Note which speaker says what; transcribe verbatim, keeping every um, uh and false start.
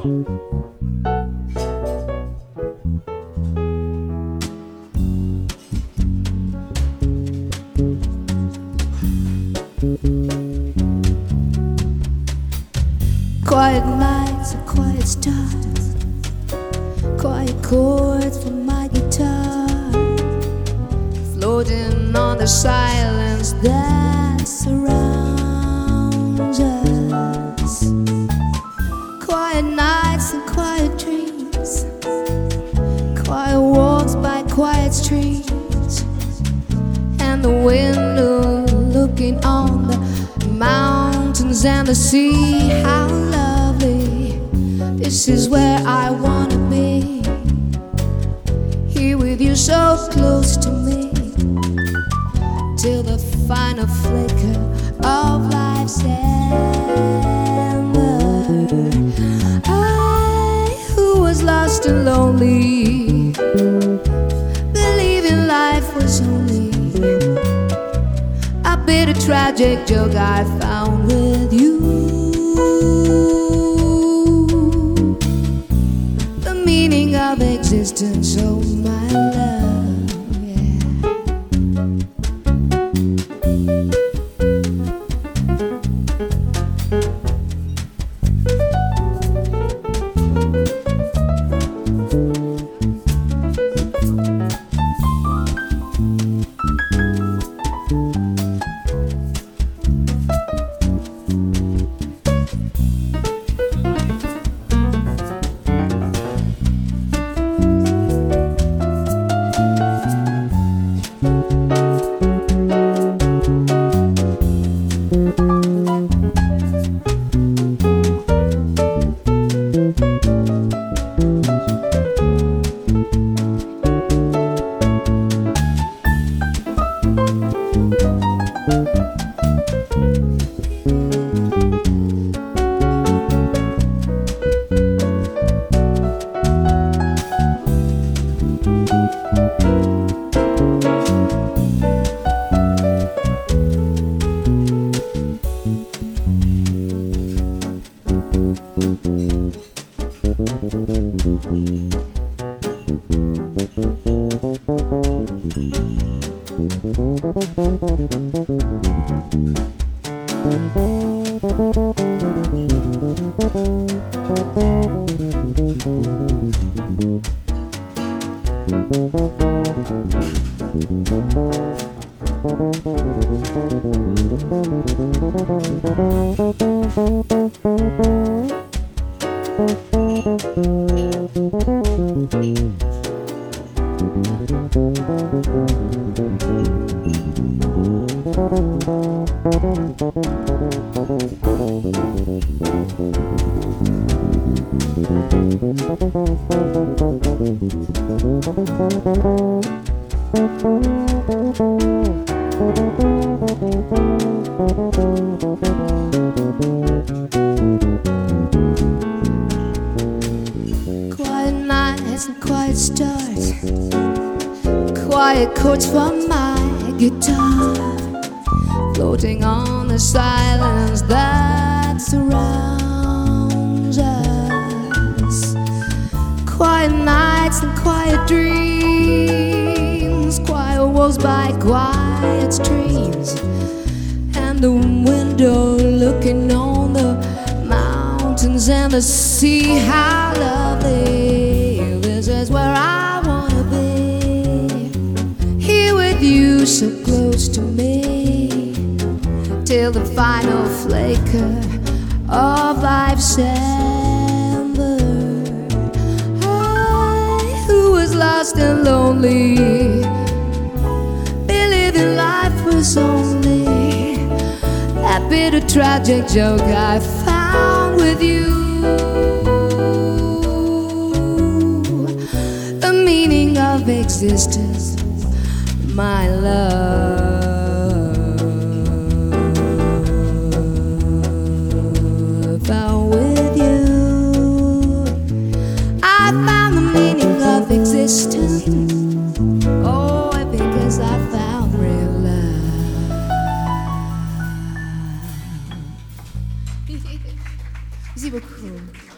Speaker 1: Quiet nights and quiet stars, quiet chords from my guitar, floating on the silence that surrounds us. Quiet nights and quiet dreams, quiet walks by quiet streets, and the window looking on the mountains and the sea. How lovely, this is where I wanna be, here with you so close to me, till the final flicker of life's ember. I, who was lost and lonely, believing life was only a bit of tragic joke I found with you. The meaning of existence, oh my love, yeah. Quiet nights and quiet stars, quiet chords from my guitar, floating on the silence that surrounds us. Quiet nights and quiet dreams, quiet walks by quiet streams, and the window looking on the mountains and the sea. How lovely, this is where I wanna be, here with you so close to me, till the final flicker of life's ember. I, who was lost and lonely, believing life was only that bit of tragic joke I found with you. The meaning of existence, my love. Found with you, I found the meaning of existence. Oh, because I found real love. Merci beaucoup.